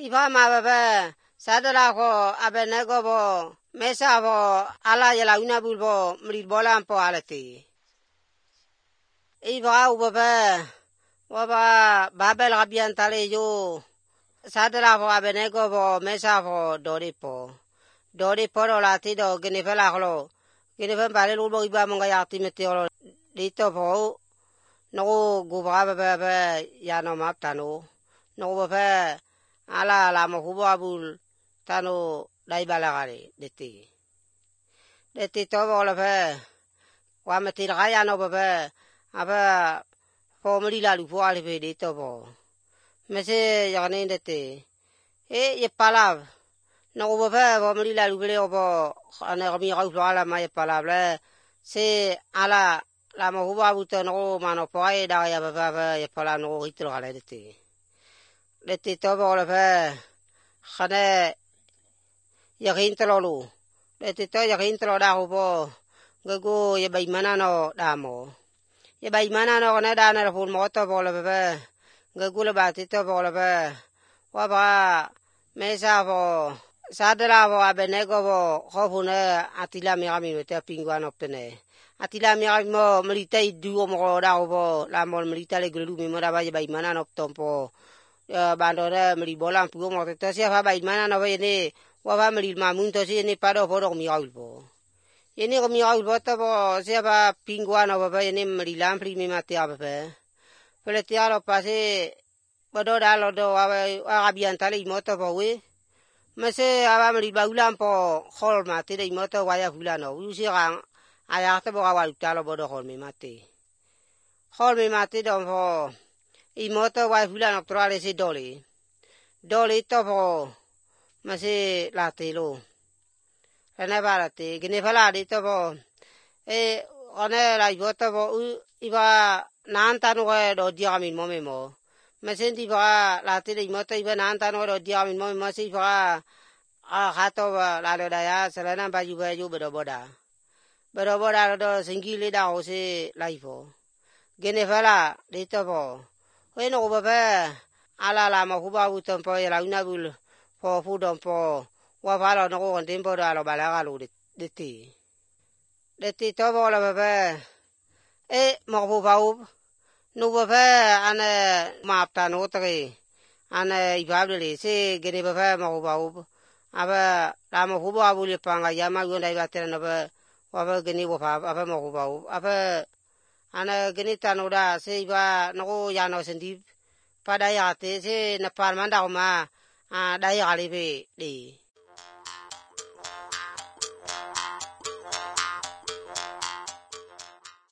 Iba mababe sadala ko abenego bo mesa bo ala yala unabul bo mril bolan po alati. Iba ubabe waba babel gabian tale yo sadala ko abenego bo mesa bo dori po lati do genevela klo geneven bale lo iba monga yati meteo dito po no guba babe yano map tano no babe ala la mo hubo abul tano dai balagare deti to bola be wa meti raya no babe aba pomri la lu po ale be dito bo mese yane deti ye palav no babe pomri la lu bele obo ane mi ga ala ma ye palav se ala la mo hubo abu to no mano po ai da ya babe ye pala no itro ale deti to bola be khane yakin tololu deti to yakin tolo da hubo go ye bai mana no damo ye bai mana no na da na ful mo to bola be go le ba ti to bola be wa ba mesa bo sadela bo abenego bo khofune atila mi ami te pingwa no pene atila mi mo mlitei duo mo da hubo la mo mlitale glu mi mo da ba ye bai mana no tompo bandora mri bolan puo mo te sia fa bai mana no ne wa va mri mamun to si ne paro foro mi albo ini ko mi albo to bo sia ba pingua no ba ne mri lampri mi mate abe pele ti alo pase bodo da lo do wa bian tale moto bo we mese aba mri baulan po khol mate de moto wa ya fulano u si ga aya to bo wa utalo bodo khol mi mate do bo imoto wa fulano troale si doli to bo mase la telo rena barate gene fala di to bo one la iboto bo iba nanta no do dia mi mo mase di ba la tele imoto iba nanta no do dia mi mo mase iba hato la lo da ya selena ba ju bedo boda do singile da o se laifo gene fala di to bo no babe ala la mo huba uton po la una bul po fudon po wa falo no ko tempo da lo balaga lo deti to bo la babe mo bu bau no babe ane mapta no tre ane ibable se gene babe mo bau aba la mo huba bul panga yama yo dai batera no ba wa ba gene wo fa aba mo bau aba ana geni tanoda se iba no ya no sendi pada ya te se na parmanda ma dai galibe di